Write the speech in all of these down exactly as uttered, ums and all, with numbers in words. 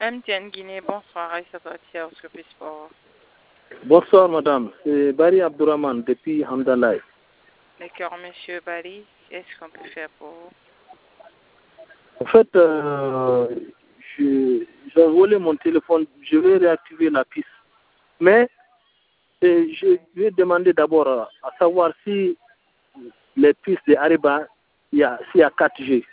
M T N Guinée, bonsoir, Aïssa Tatia, au Scope Sport. Bonsoir madame, c'est Barry Abdourahman depuis Hamdallah. D'accord, monsieur Barry, qu'est-ce qu'on peut faire pour vous? En fait, euh, je- j'ai volé mon téléphone, je vais réactiver la piste. Mais euh, je vais demander d'abord à, à savoir si les pistes de Ariba, il y a, s'il y a quatre G.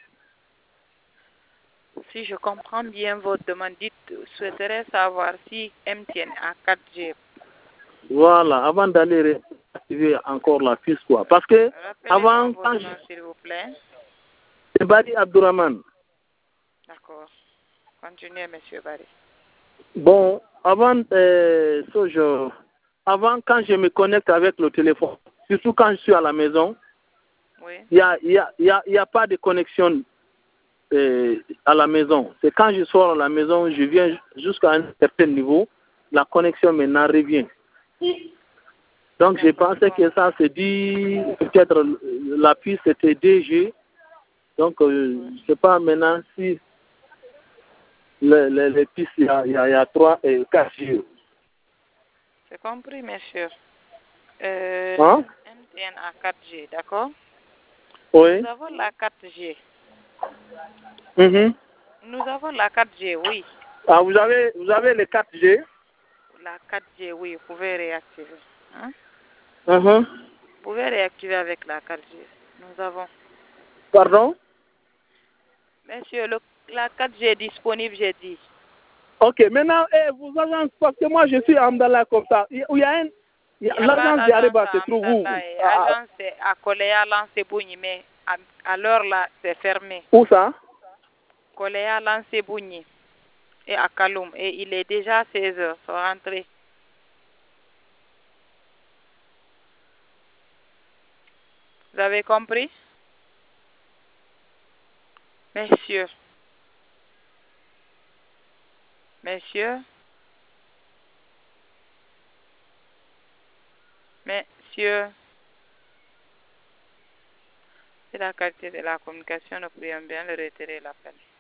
Si je comprends bien votre demande, dites, souhaiterais savoir si M T N a quatre G. Voilà, avant d'aller réactiver encore la piste, quoi. Parce que Rappelez-moi avant, votre quand nom, je- s'il vous plaît. c'est Barry Abdourahman. D'accord. Continuez, monsieur Barry. Bon, avant, euh, ce jour, avant, quand je me connecte avec le téléphone, surtout quand je suis à la maison, Oui. il n'y a, il y a, il y a, il y a pas de connexion euh, à la maison. C'est quand je sors à la maison, je viens jusqu'à un certain niveau, la connexion maintenant revient. Donc je pensais que ça se dit, peut-être euh, la piste c'était deux G. Donc euh, je ne sais pas maintenant si les, les, les pistes, il y a, il y a, il y a trois et quatre G. C'est compris, monsieur. Euh, Hein? M T N a quatre G, d'accord? Oui. Nous avons la quatre G. Mhm. Nous avons la quatre G, oui. Ah, vous avez, vous avez les quatre G? La quatre G, oui, vous pouvez réactiver. Hein? Mhm. Vous pouvez réactiver avec la quatre G. Nous avons. Pardon? Monsieur, le, la quatre G est disponible, j'ai dit. Ok, maintenant, eh, vous agence, parce que moi je suis à Amdallah comme ça. Il y a un, il y a- Il n'y a pas l'agence d'agence d'Areba se à trouve où? Amdallah. Et À- à- agence c'est à Koléa, Lancé Bougni, mais à, à l'heure là, c'est fermé. Où ça? Koléa, Lancé Bougni et à Kaloum. Et il est déjà seize heures, faut rentrer. Vous avez compris? Messieurs. Messieurs. Messieurs. C'est la qualité de la communication, nous prions bien le retirer l'appel.